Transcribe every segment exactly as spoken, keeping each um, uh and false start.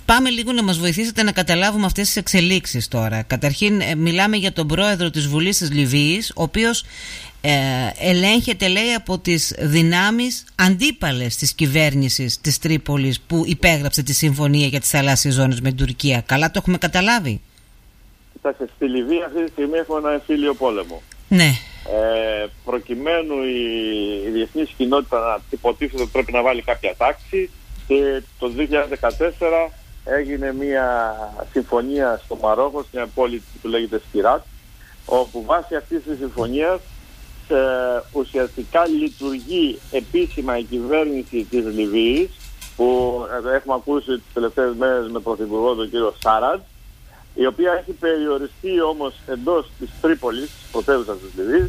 Πάμε λίγο να μας βοηθήσετε να καταλάβουμε αυτές τις εξελίξεις τώρα. Καταρχήν μιλάμε για τον πρόεδρο της Βουλής της Λιβύης, ο οποίος ε, ελέγχεται, λέει, από τις δυνάμεις αντίπαλες της κυβέρνησης της Τρίπολης που υπέγραψε τη συμφωνία για τις θαλάσσιες ζώνες με την Τουρκία. Καλά το έχουμε καταλάβει? Κοιτάξτε, στη Λιβύη αυτή τη στιγμή έχουμε ένα εμφύλιο πόλεμο. Ναι. Ε, προκειμένου η, η διεθνής κοινότητα να υποτίθεται ότι πρέπει να βάλει κάποια τάξη, και το δύο χιλιάδες δεκατέσσερα έγινε μια συμφωνία στο Μαρόκο, στην μια πόλη που λέγεται Σκυράτ, όπου βάσει αυτής της συμφωνίας ε, ουσιαστικά λειτουργεί επίσημα η κυβέρνηση της Λιβύης, που ε, έχουμε ακούσει τις τελευταίες μέρες με πρωθυπουργό τον κύριο Σάραντ, η οποία έχει περιοριστεί όμως εντός της Τρίπολης, της πρωτεύουσας της Λιβύης,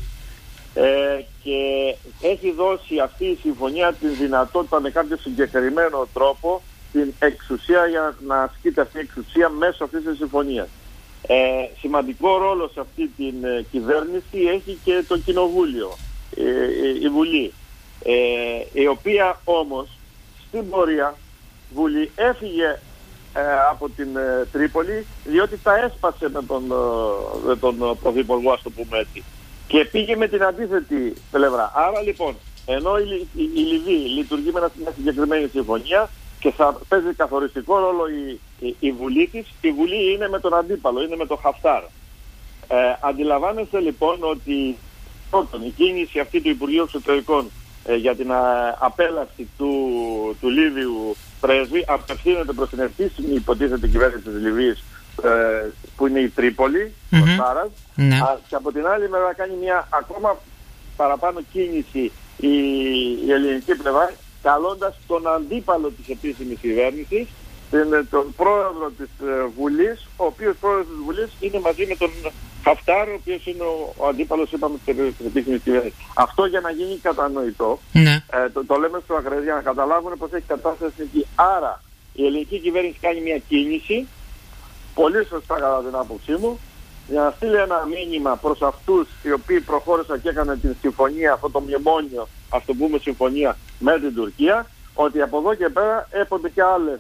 ε, και έχει δώσει αυτή η συμφωνία την δυνατότητα με κάποιο συγκεκριμένο τρόπο την εξουσία για να ασκείται αυτή η εξουσία μέσω αυτής της συμφωνίας. Ε, σημαντικό ρόλο σε αυτή την ε, κυβέρνηση έχει και το Κοινοβούλιο, ε, ε, η Βουλή, ε, η οποία όμως στην πορεία Βουλή έφυγε ε, από την ε, Τρίπολη, διότι τα έσπασε με τον, ε, με τον πρωθυπουργό, ας το πούμε έτσι, και πήγε με την αντίθετη πλευρά. Άρα λοιπόν, ενώ η, η, η Λιβύη λειτουργεί με μια συγκεκριμένη συμφωνία και θα παίζει καθοριστικό ρόλο η, η, η Βουλή της, η Βουλή είναι με τον αντίπαλο, είναι με τον Χαφτάρ. Ε, αντιλαμβάνεστε λοιπόν ότι πρώτον η κίνηση αυτή του Υπουργείου Εξωτερικών ε, για την α, απέλαση του, του Λίβιου πρέσβη απευθύνεται προς την επίσημη υποτίθεται κυβέρνηση της Λιβύης, ε, που είναι η Τρίπολη, mm-hmm. ο Σάρας, ναι. Α, και από την άλλη μεριά κάνει μια ακόμα παραπάνω κίνηση η, η ελληνική πλευρά, καλώντας τον αντίπαλο της επίσημης κυβέρνησης, τον, τον πρόεδρο της ε, Βουλής, ο οποίος πρόεδρος της Βουλής είναι μαζί με τον Χαφτάρ, ο οποίος είναι ο, ο αντίπαλος, είπαμε, της επίσημης κυβέρνησης. Αυτό για να γίνει κατανοητό, ναι. ε, το, το λέμε στο ακραίο για να καταλάβουν πως έχει κατάσταση εκεί. Άρα η ελληνική κυβέρνηση κάνει μια κίνηση, πολύ σωστά κατά την άποψή μου, για να στείλει ένα μήνυμα προς αυτούς οι οποίοι προχώρησαν και έκαναν την συμφωνία, αυτό το μνημόνιο, ας το πούμε συμφωνία με την Τουρκία, ότι από εδώ και πέρα έπονται και άλλες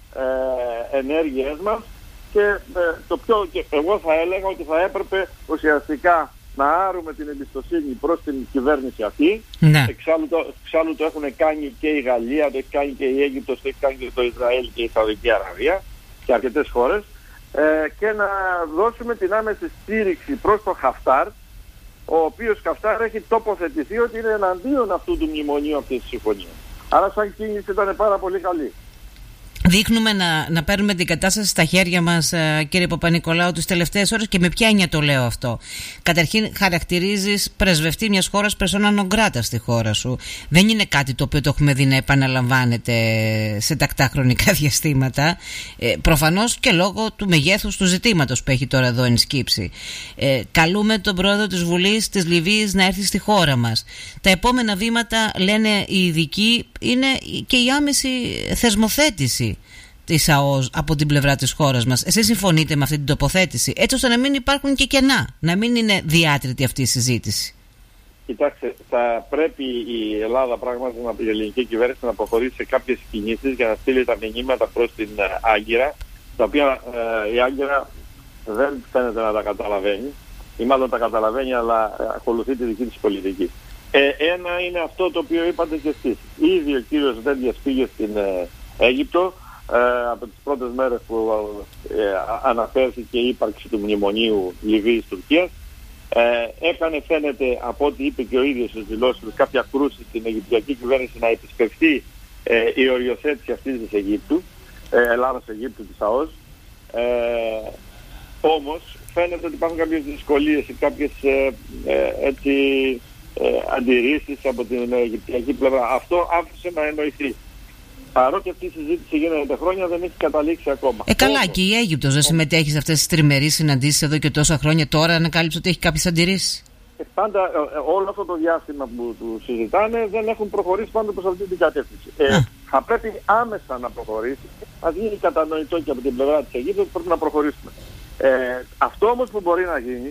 ε, ενέργειές μας, και ε, το πιο, και εγώ θα έλεγα ότι θα έπρεπε ουσιαστικά να άρουμε την εμπιστοσύνη προς την κυβέρνηση αυτή. Ναι. Εξάλλου, το, εξάλλου το έχουν κάνει και η Γαλλία, το έχει κάνει και η Αίγυπτος, το έχει κάνει και το Ισραήλ και η Σαουδική Αραβία και αρκετές χώρες. Ε, και να δώσουμε την άμεση στήριξη προς τον Χαφτάρ, ο οποίος Χαφτάρ έχει τοποθετηθεί ότι είναι εναντίον αυτού του μνημονίου αυτής της συμφωνίας. Άρα σαν κίνηση ήταν πάρα πολύ καλή. Δείχνουμε να, να παίρνουμε την κατάσταση στα χέρια μας, κύριε Παπα-Νικολάου, τις τελευταίες ώρες, και με ποια έννοια το λέω αυτό? Καταρχήν, χαρακτηρίζεις πρεσβευτή μιας χώρας persona non grata στη χώρα σου. Δεν είναι κάτι το οποίο το έχουμε δει να επαναλαμβάνεται σε τακτά χρονικά διαστήματα. Ε, προφανώς και λόγω του μεγέθους του ζητήματος που έχει τώρα εδώ ενσκύψει. Ε, καλούμε τον πρόεδρο της Βουλής της Λιβύης να έρθει στη χώρα μας. Τα επόμενα βήματα, λένε οι ειδικοί, είναι και η άμεση θεσμοθέτηση της ΑΟΣ από την πλευρά της χώρας μας. Εσείς συμφωνείτε με αυτή την τοποθέτηση, έτσι ώστε να μην υπάρχουν και κενά, να μην είναι διάτρητη αυτή η συζήτηση? Κοιτάξτε, θα πρέπει η Ελλάδα πράγματι, η ελληνική κυβέρνηση, να προχωρήσει σε κάποιες κινήσεις για να στείλει τα μηνύματα προς την Άγκυρα, τα οποία ε, η Άγκυρα δεν φαίνεται να τα καταλαβαίνει, ή μάλλον τα καταλαβαίνει, αλλά ακολουθεί τη δική της πολιτική. Ε, ένα είναι αυτό το οποίο είπατε και εσείς. Ήδη ο κύριος Δέντιας πήγε στην ε, Αίγυπτο, ε, από τις πρώτες μέρες που ε, αναφέρθηκε η ύπαρξη του μνημονίου Λιβύης-Τουρκίας. Ε, έκανε, φαίνεται, από ό,τι είπε και ο ίδιος στις δηλώσεις του, κάποια κρούση στην Αιγυπτιακή κυβέρνηση να επισκεφθεί ε, η οριοθέτηση αυτής της Αιγύπτου, ε, Ελλάδας-Αιγύπτου της ΑΟΣ. Ε, όμως φαίνεται ότι υπάρχουν κάποιες δυσκολίες ή κάποιες ε, ε, έτσι, ε, αντιρρήσεις από την Αιγυπτιακή πλευρά. Αυτό άφησε να εννοηθεί. Παρότι αυτή η συζήτηση γίνεται χρόνια, δεν έχει καταλήξει ακόμα. Ε, καλά, όμως, και η Αίγυπτος δεν συμμετέχει σε αυτές τις τριμερείς συναντήσεις εδώ και τόσα χρόνια. Τώρα ανακάλυψε ότι έχει κάποιες αντιρρήσεις. Ε, πάντα ε, όλο αυτό το διάστημα που του συζητάνε δεν έχουν προχωρήσει πάντα προς αυτή την κατεύθυνση. Ε, θα πρέπει άμεσα να προχωρήσει. Ας γίνει κατανοητό και από την πλευρά της Αιγύπτου ότι πρέπει να προχωρήσουμε. Ε, αυτό όμως που μπορεί να γίνει,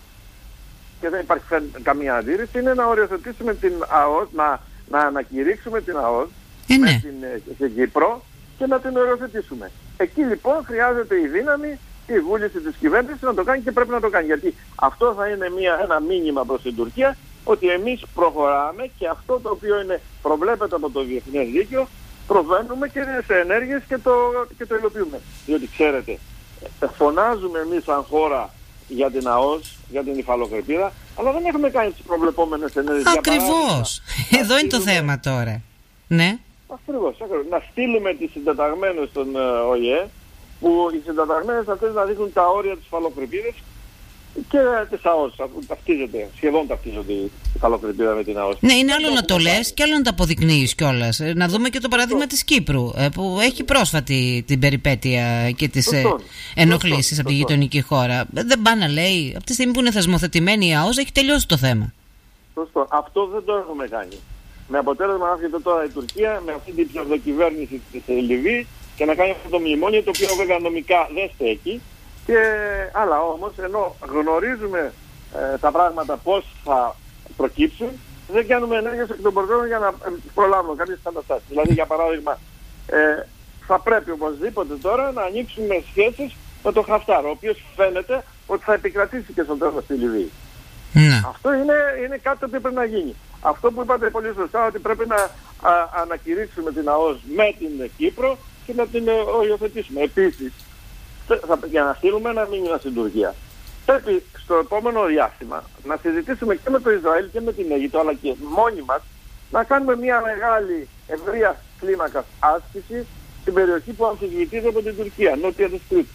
και δεν υπάρχει καμία αντίρρηση, είναι να οριοθετήσουμε την ΑΟΣ, να, να ανακηρύξουμε την ΑΟΣ, Ε, ναι. με την, στην Κύπρο, και να την οριοθετήσουμε. Εκεί λοιπόν χρειάζεται η δύναμη, η βούληση της κυβέρνησης να το κάνει και πρέπει να το κάνει. Γιατί αυτό θα είναι μια, ένα μήνυμα προς την Τουρκία ότι εμείς προχωράμε και αυτό το οποίο είναι προβλέπεται από το διεθνές δίκαιο προβαίνουμε και σε ενέργειες και το, και το υλοποιούμε. Διότι ξέρετε, φωνάζουμε εμείς σαν χώρα για την ΑΟΣ, για την υφαλοκρηπίδα, αλλά δεν έχουμε κάνει τις προβλεπόμενες ενέργειες. Ακριβώς. Εδώ είναι το θέμα τώρα. Ναι. Ακριβώς. Να στείλουμε τις συντεταγμένες στον Ο Η Ε, που οι συντεταγμένες αυτές να δείχνουν τα όρια της υφαλοκρηπίδας και της ΑΟΣ. Ταυτίζεται, σχεδόν ταυτίζονται η υφαλοκρηπίδα με την ΑΟΣ. Ναι, είναι άλλο να το λες και άλλο να το αποδεικνύεις κιόλας. Να δούμε και το παράδειγμα της Κύπρου, που έχει πρόσφατη την περιπέτεια και τις ενοχλήσεις από τη γειτονική χώρα. Δεν πάει να λέει, από τη στιγμή που είναι θεσμοθετημένη η ΑΟΣ, έχει τελειώσει το θέμα. Σωστό. Αυτό δεν το έχουμε κάνει. Με αποτέλεσμα να έρχεται τώρα η Τουρκία με αυτή την ψευδοκυβέρνηση της Λιβύης και να κάνει αυτό το μνημόνιο, το οποίο βέβαια νομικά δεν στέκει. Και, αλλά όμως, ενώ γνωρίζουμε ε, τα πράγματα πώς θα προκύψουν, δεν κάνουμε ενέργειες εκ των προτέρων για να ε, προλάβουμε κάποιες καταστάσεις. Δηλαδή, για παράδειγμα, ε, θα πρέπει οπωσδήποτε τώρα να ανοίξουμε σχέσεις με τον Χαφτάρ, ο οποίος φαίνεται ότι θα επικρατήσει και στο τέλος στη Λιβύη. Ναι. Αυτό είναι, είναι κάτι που πρέπει να γίνει. Αυτό που είπατε πολύ σωστά, ότι πρέπει να α, ανακηρύξουμε την ΑΟΣ με την Κύπρο και να την οριοθετήσουμε. Επίσης, θα, για να στείλουμε ένα μήνυμα στην Τουρκία, πρέπει στο επόμενο διάστημα να συζητήσουμε και με το Ισραήλ και με την Αίγυπτο, αλλά και μόνοι μας, να κάνουμε μια μεγάλη ευρεία κλίμακα άσκηση στην περιοχή που αμφισβητείται από την Τουρκία, νότια της Κρήτης.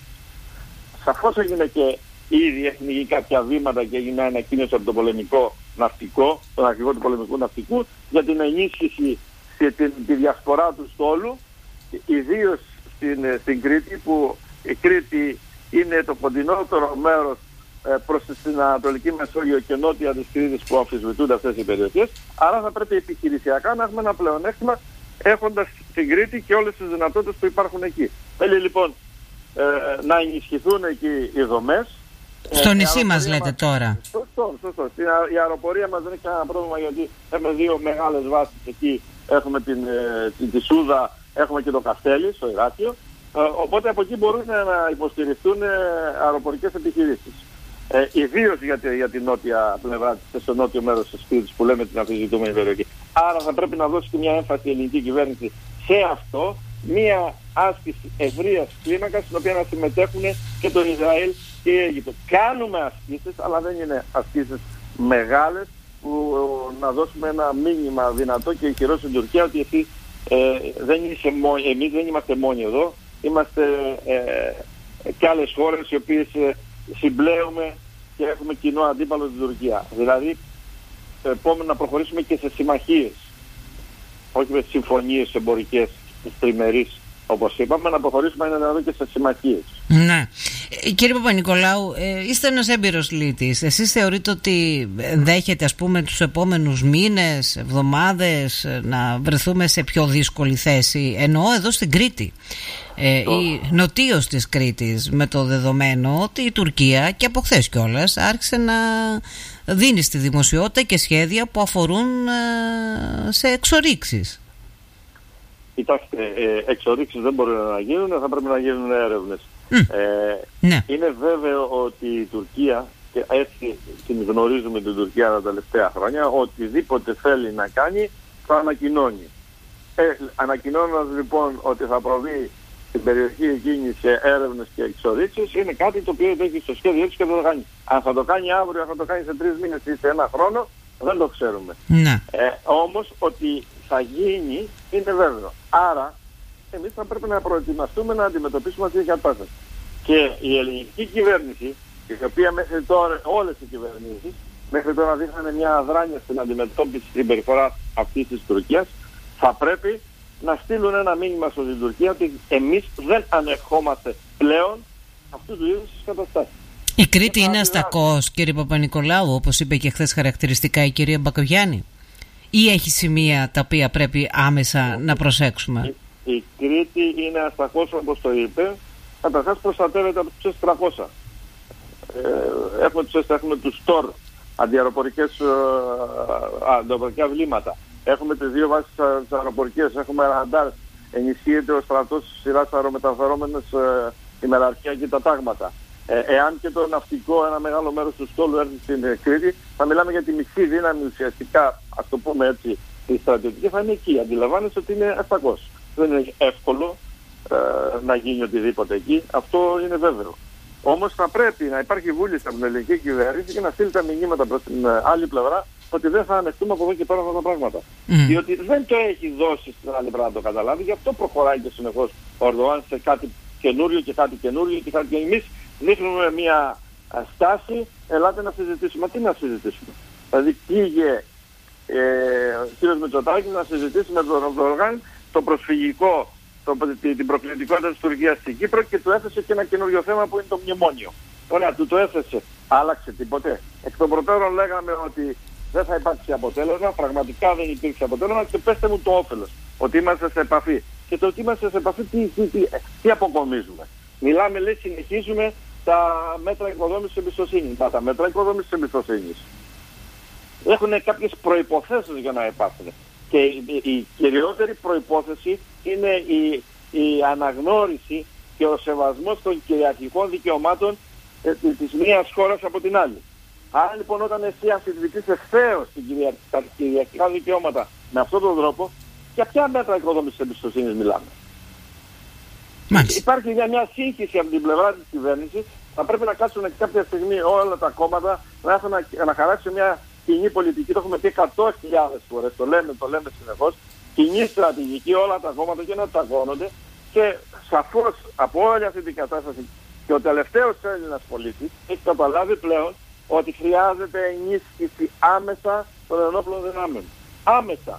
Σαφώς έγινε και ήδη έχει γίνει κάποια βήματα και έγινε ανακοίνωση από το πολεμικό ναυτικό, τον αρχηγό του πολεμικού ναυτικού, για την ενίσχυση και την, τη διασπορά του στόλου, ιδίως στην, στην Κρήτη, που η Κρήτη είναι το κοντινότερο μέρος ε, προς την Ανατολική Μεσόγειο και νότια της Κρήτης που αμφισβητούνται αυτές οι περιοχές. Άρα θα πρέπει επιχειρησιακά να έχουμε ένα πλεονέκτημα έχοντας την Κρήτη και όλες τις δυνατότητες που υπάρχουν εκεί. Θέλει λοιπόν ε, να ενισχυθούν εκεί οι δομές. Στο ε, νησί μας λέτε μας, τώρα. Σωστό, σωστό. Η αεροπορία μας δεν έχει κανένα πρόβλημα, γιατί έχουμε δύο μεγάλες βάσεις εκεί. Έχουμε την, ε, την, τη Σούδα, έχουμε και το Καστέλι στο Ηράκλειο. Ε, οπότε από εκεί μπορούν να υποστηριχθούν ε, αεροπορικές επιχειρήσεις. Ε, ιδίως για, τη, για την νότια πλευρά, στο νότιο μέρος της Κρήτης που λέμε την αμφισβητούμενη περιοχή. Άρα θα πρέπει να δώσει και μια έμφαση η ελληνική κυβέρνηση σε αυτό, μια άσκηση ευρείας κλίμακας, στην οποία να συμμετέχουν και το Ισραήλ και η Αίγυπτο. Κάνουμε ασκήσεις, αλλά δεν είναι ασκήσεις μεγάλες, που να δώσουμε ένα μήνυμα δυνατό και ισχυρό στην Τουρκία ότι εσύ, ε, δεν είσαι μόνοι, εμείς δεν είμαστε μόνοι εδώ, είμαστε ε, και άλλες χώρες οι οποίες ε, συμπλέουμε και έχουμε κοινό αντίπαλο στην Τουρκία. Δηλαδή, επόμενο να προχωρήσουμε και σε συμμαχίες, όχι με συμφωνίες εμπορικές, τριμερείς, όπως είπαμε, να προχωρήσουμε να δούμε και σε συμμαχίες. Ναι. Ε, κύριε Παπα-Νικολάου, ε, είστε ένας έμπειρος λύτης. Εσείς θεωρείτε ότι δέχεται, ας πούμε, τους επόμενους μήνες, εβδομάδες να βρεθούμε σε πιο δύσκολη θέση? Εννοώ εδώ στην Κρήτη. Ε, η νοτίως της Κρήτης, με το δεδομένο ότι η Τουρκία και από χθες κιόλας άρχισε να δίνει στη δημοσιότητα και σχέδια που αφορούν ε, σε εξορίξεις. Κοιτάξτε, ε, εξορίξεις δεν μπορούν να γίνουν, θα πρέπει να γίνουν έρευνες. Mm. Ε, ναι. Είναι βέβαιο ότι η Τουρκία, και έτσι την γνωρίζουμε την Τουρκία τα τελευταία χρόνια, οτιδήποτε θέλει να κάνει θα ανακοινώνει. Ε, ανακοινώνοντας λοιπόν ότι θα προβεί στην περιοχή εκείνη σε έρευνες και εξορίξεις, είναι κάτι το οποίο έχει στο σχέδιο της και δεν το κάνει. Αν θα το κάνει αύριο, αν θα το κάνει σε τρεις μήνες ή σε ένα χρόνο, δεν το ξέρουμε. Ναι. Ε, όμως ότι θα γίνει είναι βέβαιο. Άρα εμείς θα πρέπει να προετοιμαστούμε να αντιμετωπίσουμε αυτή την κατάσταση. Και η ελληνική κυβέρνηση, η οποία μέχρι τώρα, όλες οι κυβερνήσεις, μέχρι τώρα δείχνανε μια αδράνεια στην αντιμετώπιση της συμπεριφοράς αυτής της Τουρκίας, θα πρέπει να στείλουν ένα μήνυμα στην Τουρκία ότι εμείς δεν ανεχόμαστε πλέον αυτού του είδους τις καταστάσεις. Η Κρήτη είναι αστακός, κύριε Παπα-Νικολάου, όπως είπε και χθες χαρακτηριστικά η κυρία Μπακογιάννη, ή έχει σημεία τα οποία πρέπει άμεσα να προσέξουμε? Η, η Κρήτη είναι αστακός, όπως το είπε. Καταρχάς προστατεύεται από τους ες τριακόσια. Ε, έχουμε τους έχουμε τους ΤΟΡ, αντιαεροπορικές ε, αντιαεροπορικά βλήματα. Έχουμε τις δύο βάσεις τις αεροπορικές, έχουμε ραντάρ ενισχύεται ο στρατός στις σειράς αερομεταφερόμενες ε, ημεραρχία και τα τάγματα. Ε, εάν και το ναυτικό, ένα μεγάλο μέρος του στόλου έρθει στην ε, Κρήτη, θα μιλάμε για τη μισή δύναμη ουσιαστικά, ας το πούμε έτσι, η στρατιωτική θα είναι εκεί. Αντιλαμβάνεσαι ότι είναι ευτακόσια. Δεν είναι εύκολο ε, να γίνει οτιδήποτε εκεί, αυτό είναι βέβαιο. Όμως θα πρέπει να υπάρχει βούληση από την ελληνική κυβέρνηση και να στείλει τα μηνύματα προς την άλλη πλευρά ότι δεν θα ανεχτούμε από εδώ και πέρα αυτά τα πράγματα. Mm. Διότι δεν το έχει δώσει στην άλλη πλευρά να το καταλάβει, γι' αυτό προχωράει και συνεχώς ο Ερντογάν σε κάτι καινούριο και κάτι καινούριο και κάτι. Και εμείς δείχνουμε μια στάση, ελάτε να συζητήσουμε. Τι να συζητήσουμε? Δηλαδή πήγε ε, ο κ. Μητσοτάκης να συζητήσει με τον Ερντογάν το προσφυγικό, το, την προκλητικότητα της Τουρκίας στην Κύπρο και του έθεσε και ένα καινούριο θέμα που είναι το μνημόνιο. Ωραία, του το έθεσε. Άλλαξε τίποτε? Εκ των προτέρων λέγαμε ότι δεν θα υπάρξει αποτέλεσμα, πραγματικά δεν υπήρξε αποτέλεσμα και πέστε μου το όφελος. Ότι είμαστε σε επαφή. Και το ότι είμαστε σε επαφή, τι, τι, τι, τι αποκομίζουμε? Μιλάμε, λέει, συνεχίζουμε τα μέτρα οικοδόμησης εμπιστοσύνης. Τα, τα μέτρα οικοδόμησης εμπιστοσύνης έχουν κάποιες προϋποθέσεις για να υπάρχουν. Και η, η κυριότερη προϋπόθεση είναι η, η αναγνώριση και ο σεβασμός των κυριαρχικών δικαιωμάτων ε, της μίας χώρας από την άλλη. Άρα λοιπόν όταν εσύ αμφισβητείς ευθέως τα κυριαρχικά δικαιώματα με αυτόν τον τρόπο, για ποια μέτρα οικοδόμησης εμπιστοσύνης μιλάμε? Μάλιστα. Υπάρχει για μια σύγχυση από την πλευρά της κυβέρνησης. Θα πρέπει να κάτσουν κάποια στιγμή όλα τα κόμματα να έχουν να, να χαράξουν μια κοινή πολιτική. Το έχουμε πει εκατό χιλιάδες φορές, το λέμε, το λέμε συνεχώς. Κοινή στρατηγική, όλα τα κόμματα και να ταγώνονται. Και σαφώς από όλη αυτή την κατάσταση και ο τελευταίος Έλληνας πολίτης έχει καταλάβει πλέον ότι χρειάζεται ενίσχυση άμεσα των ενόπλων δυνάμεων. Άμεσα.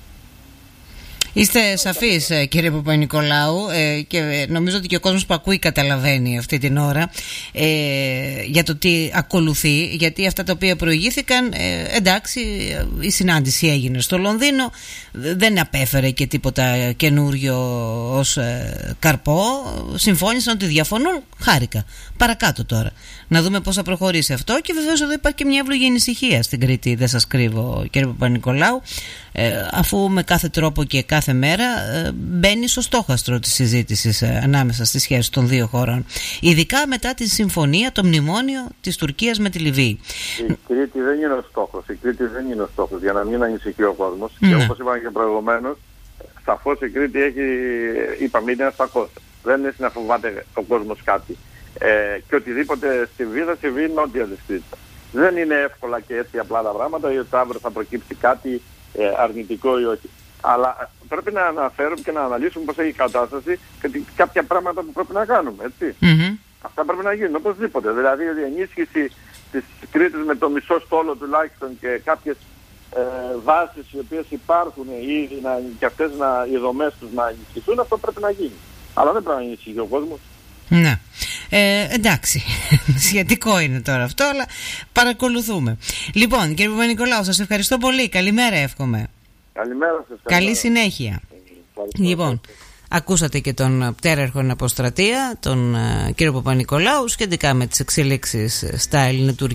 Είστε σαφείς, κύριε Παπα-Νικολάου, ε, και νομίζω ότι και ο κόσμος που ακούει καταλαβαίνει αυτή την ώρα ε, για το τι ακολουθεί, γιατί αυτά τα οποία προηγήθηκαν, ε, εντάξει, η συνάντηση έγινε στο Λονδίνο, δεν απέφερε και τίποτα καινούριο ως ε, καρπό, συμφώνησαν ότι διαφωνούν, χάρηκα. Παρακάτω τώρα, να δούμε πώς θα προχωρήσει αυτό και βεβαίως εδώ υπάρχει και μια εύλογη ανησυχία στην Κρήτη, δεν σας κρύβω, κύριε Παπα-Νικολάου, ε, αφού με κάθε τρόπο και κάθε μέρα ε, μπαίνει στο στόχαστρο της συζήτησης ε, ανάμεσα στις σχέσεις των δύο χωρών, ειδικά μετά τη συμφωνία, το μνημόνιο της Τουρκίας με τη Λιβύη. Η Κρήτη δεν είναι ο στόχος, η Κρήτη δεν είναι ο στόχος, για να μην ανησυχεί ο κόσμος. Mm. Και όπως είπαμε και προηγουμένως, σαφώς η Κρήτη έχει, είπαμε, είναι αστακός. Δεν είναι να φοβάται ο κόσμος κάτι. Ε, και οτιδήποτε συμβεί θα συμβεί νότια της Κρήτης. Δεν είναι εύκολα και έτσι απλά τα πράγματα, γιατί αύριο θα προκύψει κάτι ε, αρνητικό ή όχι. Αλλά πρέπει να αναφέρουμε και να αναλύσουμε πώς έχει η κατάσταση και κάποια πράγματα που πρέπει να κάνουμε, έτσι. Mm-hmm. Αυτά πρέπει να γίνουν οπωσδήποτε. Δηλαδή η ενίσχυση της Κρήτης με το μισό στόλο τουλάχιστον και κάποιες ε, βάσεις οι οποίες υπάρχουν ήδη να, και αυτές να, οι δομές τους να ενισχυθούν, αυτό πρέπει να γίνει. Αλλά δεν πρέπει να ενισχυθεί ο κόσμος. Ναι. Ε, εντάξει, σχετικό είναι τώρα αυτό, αλλά παρακολουθούμε. Λοιπόν, κύριε Παπα-Νικολάου, σας ευχαριστώ πολύ. Καλημέρα, εύχομαι. Καλημέρα σας. Καλή συνέχεια. Λοιπόν, ακούσατε και τον πτέραρχο εν αποστρατεία, τον uh, κύριο Παπα-Νικολάου, σχετικά με τις εξελίξεις στα ελληνοτουρκικά.